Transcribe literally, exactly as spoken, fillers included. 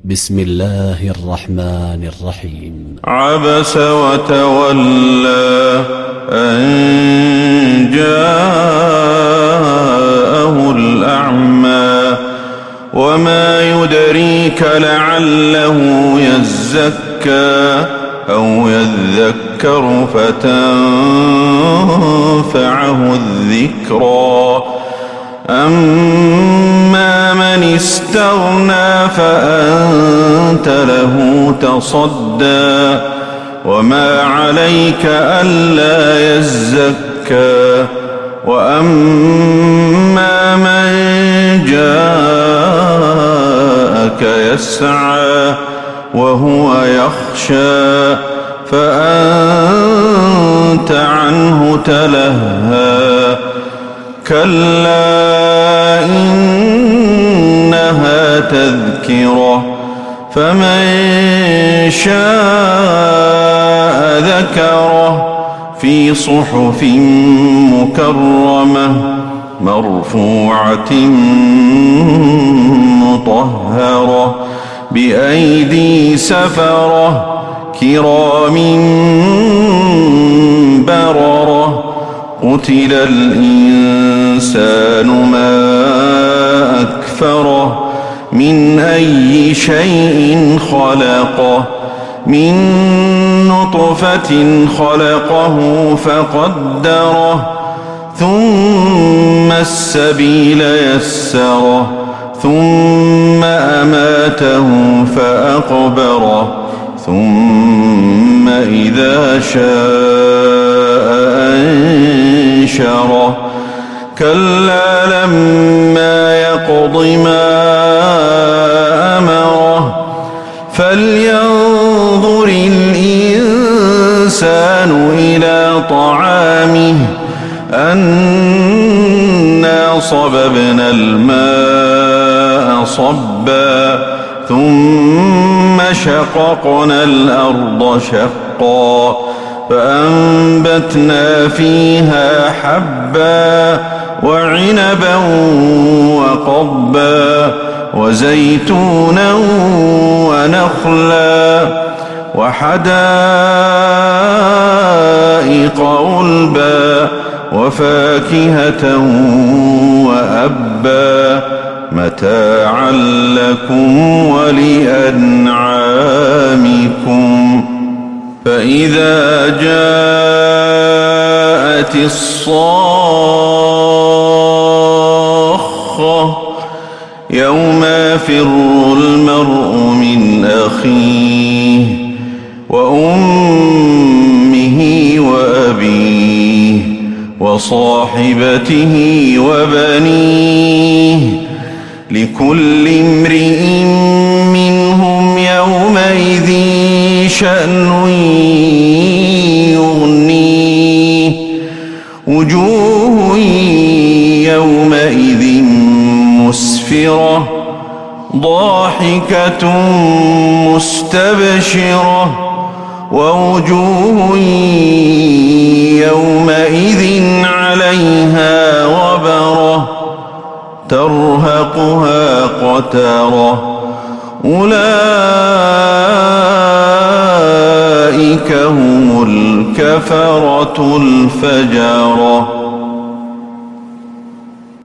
بسم الله الرحمن الرحيم. عبس وتولى أن جاءه الأعمى وما يدريك لعله يزكى أو يذكر فتنفعه الذكرى. أما من استغنى فأنت له تصدى وما عليك ألا يزكى. وأما من جاءك يسعى وهو يخشى فأنت عنه تلهى. كلا إنها تذكرة فمن شاء ذكره في صحف مكرمة مرفوعة مطهرة بأيدي سفرة كرام بررة. قتل الإنسان ما أكفره من أي شيء خلقه من نطفة خلقه فقدره ثم السبيل يسره ثم أماته فأقبره ثم إذا شاء أنشره. كلا لما يقض ما أمره فلينظر الإنسان إلى طعامه أنا صببنا الماء صبا ثم شققنا الأرض شقا فأنبتنا فيها حبا وعنبا وقضبا وزيتونا ونخلا وحدائق غلبا وفاكهة وأبا متاعا لكم ولأنعامكم. فإذا جاءت الصاخة يوم يفر المرء من أخيه وأمه وأبيه وصاحبته وبنيه لكل امرئ منهم يومئذ شأن يغنيه. وجوه يومئذ مسفرة ضاحكة مستبشرة ووجوه يومئذ عليها غبرة ترهقها قترة. أولئك هم الكفرة الفجرة.